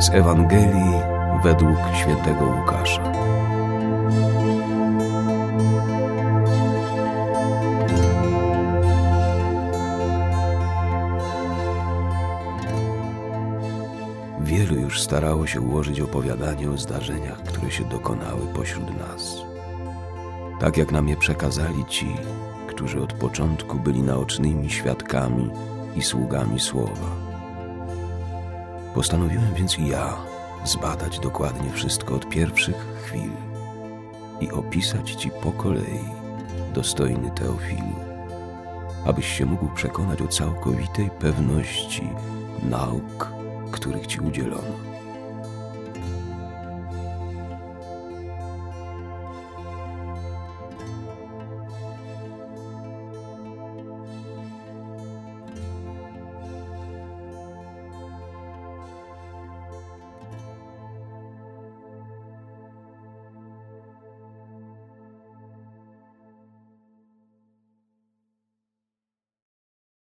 z Ewangelii według świętego Łukasza. Wielu już starało się ułożyć opowiadanie o zdarzeniach, które się dokonały pośród nas. Tak jak nam je przekazali ci, którzy od początku byli naocznymi świadkami i sługami słowa. Postanowiłem więc i ja zbadać dokładnie wszystko od pierwszych chwil i opisać ci po kolei, dostojny Teofilu, abyś się mógł przekonać o całkowitej pewności nauk, których ci udzielono.